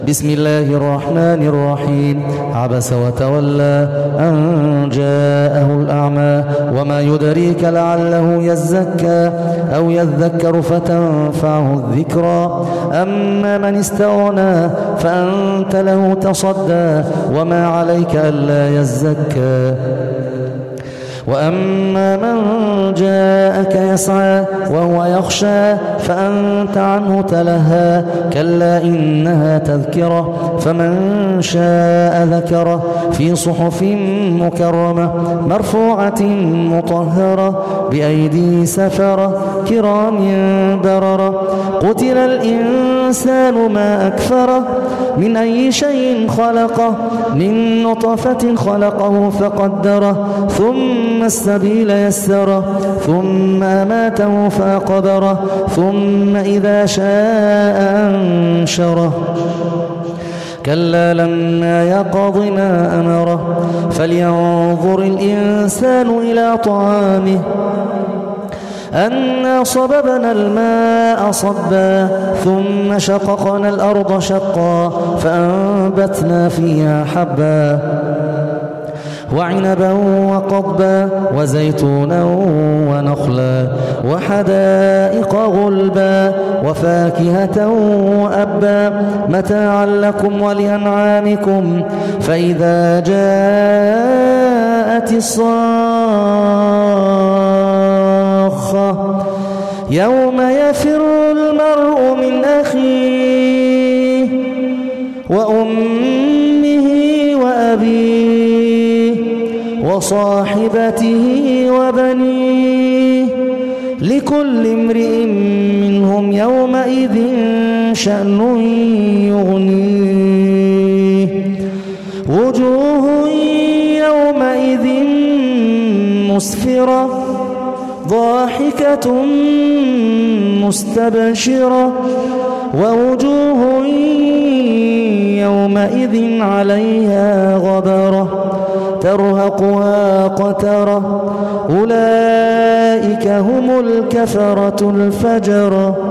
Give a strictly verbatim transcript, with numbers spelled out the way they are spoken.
بسم الله الرحمن الرحيم. عبس وتولى أن جاءه الأعمى وما يدريك لعله يزكى أو يذكر فتنفعه الذكرى أما من استغنى فأنت له تصدى وما عليك ألا يزكى وأما من جاءك يسعى وهو يخشى فأنت عنه تلهى كلا إنها تذكرة فمن شاء ذكره في صحف مكرمة مرفوعة مطهرة بأيدي سفرة كرام بررة قتل الإنسان ما أكفره من أي شيء خلقه من نطفة خلقه فقدره ثم السبيل يسره ثم أماته فأقبره ثم إذا شاء أنشره كلا لما يقض ما أمره فلينظر الإنسان إلى طعامه أنا صببنا الماء صبا ثم شققنا الأرض شقا فأنبتنا فيها حبا وعنبا وقضبا وزيتونا ونخلا وحدائق غلبا وفاكهة وأبا متاعا لكم ولأنعامكم فإذا جاءت الصاخة يوم يفر المرء من أخيه وأمه وأبيه وصاحبته وبنيه لكل امرئ منهم يومئذ شأن يغنيه وجوه يومئذ مسفرة ضاحكة مستبشرة ووجوه يومئذ عليها غبرة ترهقها قترة أولئك هم الكفرة الفجرة.